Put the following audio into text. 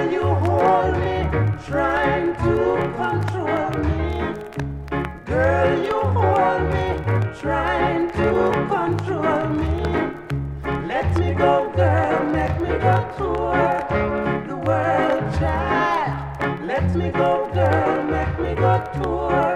Girl, you hold me, trying to control me. Girl, you hold me, trying to control me. Let me go, girl, make me go tour the world, child. Let me go, girl, make me go tour